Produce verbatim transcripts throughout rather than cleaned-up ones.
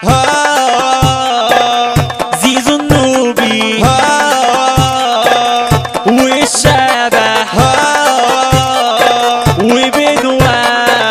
زيزو النوبي والشبح وبدوة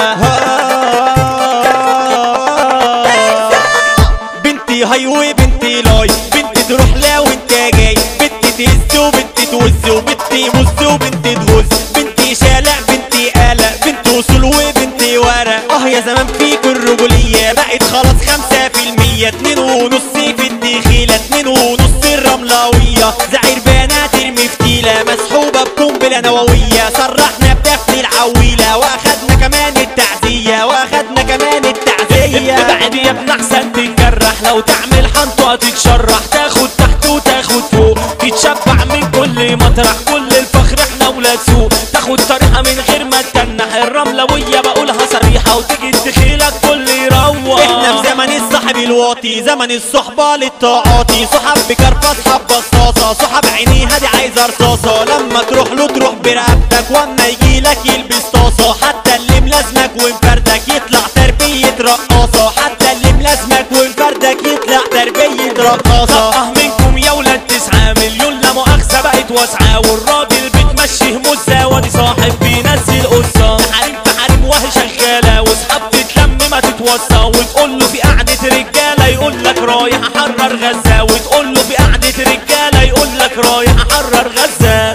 بنتي هاي وبنتي لاي، بنتي تروح لا وانت جاي، بنتي تهز وبنتي توز وبنتي مز وبنتي تغز، بنتي شالع بنتي قلق، بنتي وصول وبنتي ورق. اه يا زمان فيك الرجولية بقت خلاص خمسة في المية، اتنين ونص في الدخيلة، اتنين ونص الرملاوية، زعير بنات المفتيلة مسحوبة بقنبلة نووية، صرحنا بدفن العويلة واخدنا كمان التعزية، واخدنا كمان التعزية. ابعد يا ابن احسن تتجرح، لو تعمل حنطة تتشرح، تاخد تحت وتاخد فوق، تتشبع من كل مطرح، كل الفخر احنا ولاد سوق، تاخد طريقة من غير ما تتنح، الرملوية بقولها صريحة وتيجي الدخيلة كل يروح. احنا في زمن الصاحب الواطي، زمن الصحبة للتعاطي، صحاب بكرفة صحاب بصاصة، صحاب عينيها دي عايزة رصاصة، لما تروح له تروح برقبتك، واما يجيلك يلبس طاسة، حتى اللي ملازمك ومفردك يطلع تربية رقاصة، حتى اللي ملازمك ومفردك يطلع تربية رقاصة. اه منكم يا ولاد تسعة مليون لا مؤاخذة بقت واسعة، والراجل بتمشيه مزة ودي صاحب بينزل قصة، حريم في حريم وهي شغالة واصحاب تتلم ما تتوصى، وتقول له في قعدة رجالة يقول لك رايح احرر غزة، وتقول له في قعدة رجالة يقول لك رايح احرر غزة.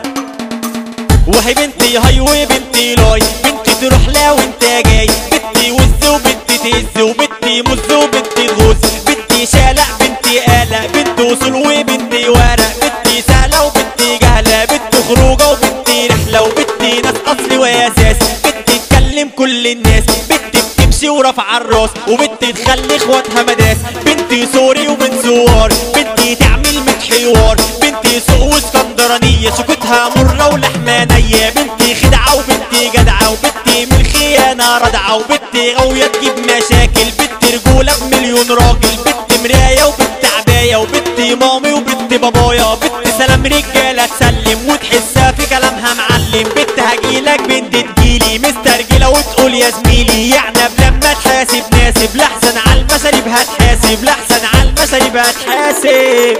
وهي بنتي هاي وبنتي لاي، بنتي تروح لا وانت جاي، بنتي وز وبنتي تهز وبنتي مز وبنتي تغز، بنتي شالع بنتي قلق، بنتي وصول وبنتي ورق، بنتي سهلة وبنتي جهلة، بنتي خروجة وبنتي رحلة، وبنتي ناس اصلي واساس، بنتي تكلم كل الناس، بنتي بتمشي ورافعة الراس، وبنتي تخلي اخواتها مداس، بنتي سوري وبنت سوار، بنتي تعمل ميت حوار، بنتي سوق واسكندرانية سكوتها مرة ولحمانية، بنتي خدعة وبنتي جدعة، وبنتي من الخيانة ردعة، وبنتي غاوية تجيب مشاكل، بنتي رجولة بمليون راجل، بنتي مراية وبنتي عباية، وبنتي مامي وبنتي بابايا، بنتي سلام رجالة تسلم وتحسها في كلامها معلم، بنتي هجيلك بنتي تجيلي مسترجلة وتقول يا زميلي، يعني لما تحاسب ناسب لحسن على المشاريب هتحاسب، لحسن على المشاريب هتحاسب.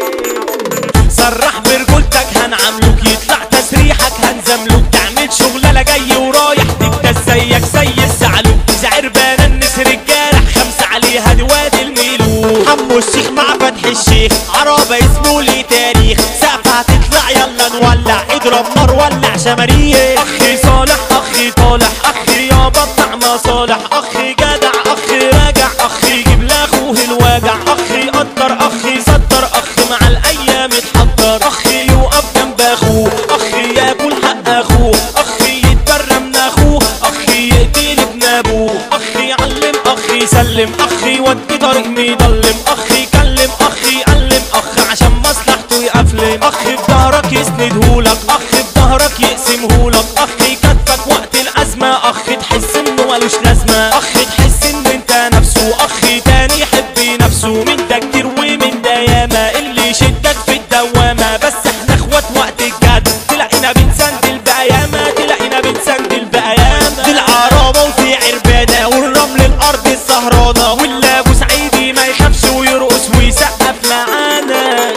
صرح برجولتك هنعملوك، يطلع تسريحك هنزملوك، تعمل شغلة جاي ورايح تبقى زيك زي الزعلوك، زعير بننس رجالة خمسة عليها دي وادي الميلوك، حمو الشيخ مع فتح الشيخ عرابة اسمه ليه تاريخ، سقفها هتطلع يلا نولع، اضرب نار ولع شماريخ. اخي صالح اخي طالح اخي يابا بتاع مصالح، اخي جدع اخي راجع، اخي يجيب لاخوه الواجع، اخي قدر اخي صدر، اخي مع الايام يتحضر، اخي يوقف جنب اخوه، اخي ياكل حق اخوه، اخي يتبرى من اخوه، اخي يقتل ابن ابوه، اخي يعلم اخي يسلم، اخي يودي طريق ميضلم، اخي يكلم اخي يعلم، اخي عشان مصلحته يقفلم، اخي في ظهرك يسندهولك، اخي في ظهرك يقسمهولك، اخي يكتفك وقت الازمه، اخي تحس انه ملوش لازمه، اخي تحس ان انت نفسه، اخي تاني يحب نفسه، من ده كتير ومن ده ياما اللي يشدك في الدوامه، بس احنا اخوات وقت الجد تلاقينا بنسندل بقيامه، تلاقينا بنسندل بقيامه، دي العرابة ودي عربانة والرمل الارض السهرانة، واللي ابو سعيدي ما يخافش ويرقص ويسقف معانا.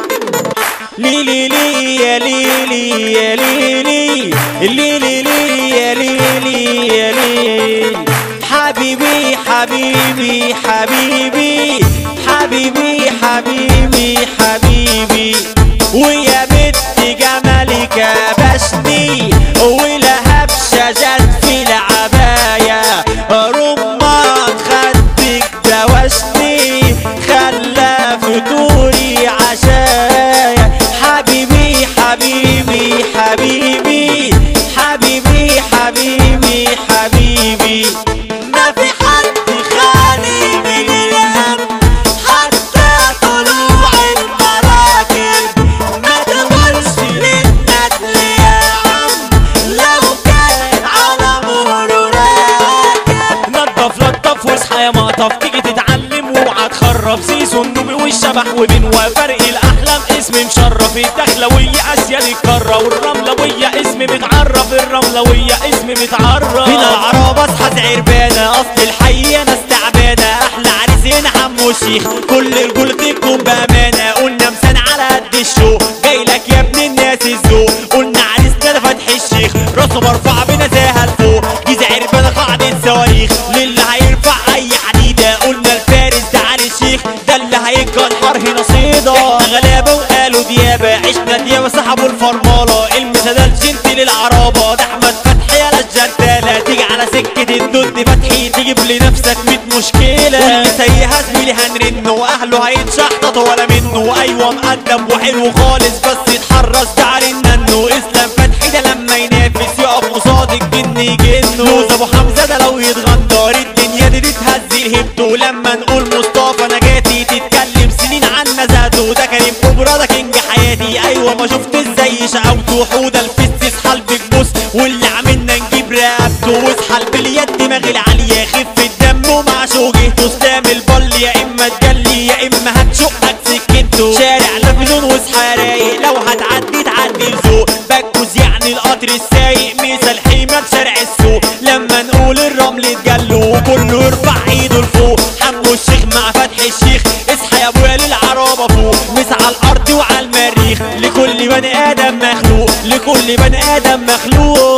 ليلي لي يا ليلي يا ليلي ليلي لي يا ليلي يا ليلي، حبيبي حبيبي حبيبي حبيبي حبيبي حبيبي، ويا بنت جمالك بشني ولهب شجت في العباية، رمان خدك دوشني خلى فطوري عشايا، حبيبي حبيبي حبيبي حبيبي حبيبي حبيبي، ما في حد خالي من الهم حتى طلوع المراكب، ما تقولش للندل يا عم لو كان على مهره راكب. نضف لطف واصحى يا مقطف، تيجي تتعلم واوعى تخرب، زيزو النوبي والشبح وبنوا فرق الاحلام اسم مشرف، الدخلوية اسيا الكرة، والرملوية اسم متعرف، الرملوية اسم متعرف. هنا العرابة اصحى زعربانة، اصل الحي ناس تعبانة، احلى عريس علينا حمو الشيخ، كل رجولتكم بامانه قلنا مسان على قد الشوق، جايلك يا ابن الناس الذوق، قلنا عريسنا ده فتحي الشيخ، راسه مرفوعه بنزاهه لفوق، جيزه عربانه قاعده صواريخ، للي هيرفع اي حديده قلنا الفارس ده علي الشيخ، ده اللي هيجي الحر هنا صيده. احنا غلابه وقالوا ديابه، عشنا ديابه سحبوا الفرماله، المسدال جنتي للعرابه، ده احمد فتحي يا الجداله، تيجي على سكه الدود فتحي تجيب لنفسك ميت مشكله، واللي سيها زميلي هنرنه واهله هيتشحطط ولا منه، ايوه مقدم وحلو خالص بس يتحرص تعال الننو، اسلام فتحي ده لما ينافس يقف قصاد الجن يجنه، لوز ابو حمزه ده لو يتغدر الدنيا دي تهز هيبته، لما نقول مصطفى نجاتي تتكلم سنين عن نزهته، ده كريم كبرى ده كينج حياتي، ايوه ما شفت ازاي شقاوته، حوده الفس اسحل بتبص واللي عملنا نجيب رقبته، واسحل باليد دماغ العاليه خف الدم ومع شوجهته، اسلام البل يا اما تجلي يا اما هتشقك سكته، شارع لافلون واصحى رايق لو هتعدي تعدي لذوق، بكوز يعني القطر السايق مثال حماد شارع السوق، لما نقول الرمل اتجلوا وكله يرفع ايده لفوق، حمو الشيخ مع فتحي الشيخ، اصحى يا ابويا للعرابه فوق، مس على الارض وعلى المريخ، لكل بني ادم مخلوق، لكل بني ادم مخلوق.